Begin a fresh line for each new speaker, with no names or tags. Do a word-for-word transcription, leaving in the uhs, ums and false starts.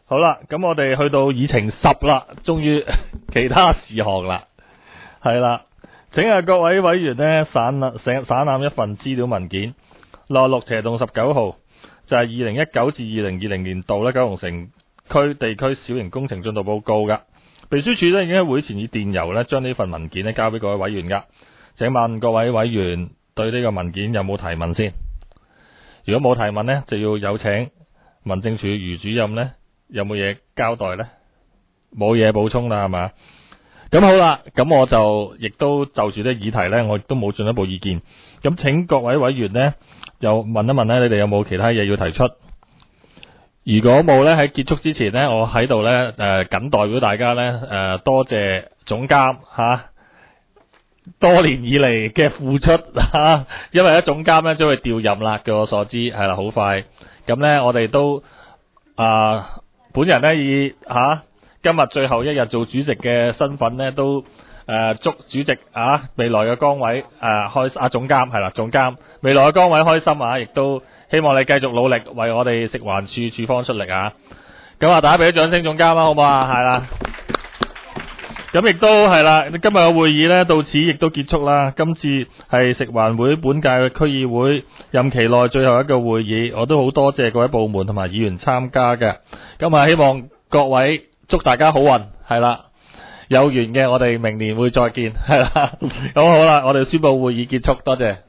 好啦，咁我哋去到議程十啦，終於其他事項啦，係啦，請下各位委員呢，散覽省散覽一份資料文件，內六斜棟十九號，就係二零一九至二零二零年度咧九龍城區地區小型工程進度報告噶。秘書處咧已經喺會前以電郵咧將呢份文件咧交俾各位委員噶。請問各位委員對呢個文件有冇提問先？如果冇提問呢，就要有請民政處余主任呢，有冇嘢交代呢？冇嘢補充啦，係嘛？咁好啦，咁我就亦都就住啲議題呢，我亦都冇進一步意見。咁請各位委員呢，又問一問呢，你哋有冇其他嘢要提出？如果冇呢，喺結束之前呢，我喺度呢，誒、呃，謹代表大家呢，誒、呃，多謝總監吓、啊，多年以嚟嘅付出吓、啊，因為咧總監呢將會調任啦，據我所知係啦，好快。咁呢，我哋都啊、呃，本人呢，以吓。啊今日最後一日做主席嘅身份呢，都誒、呃、祝主席啊未來嘅崗位誒、啊、開啊總監係啦，總監未來嘅崗位開心啊，亦都希望你繼續努力為我哋食環署署方出力啊！咁啊，大家俾啲掌聲總監啦，好唔好啊？係啦，咁亦都係啦，今日嘅會議呢，到此亦都結束啦。今次係食環會本屆嘅區議會任期內最後一個會議，我都好多謝各位部門同埋議員參加嘅。咁啊，希望各位。祝大家好運，係啦，有緣嘅我哋明年會再見，係啦，咁好啦，我哋宣布會議結束，多謝。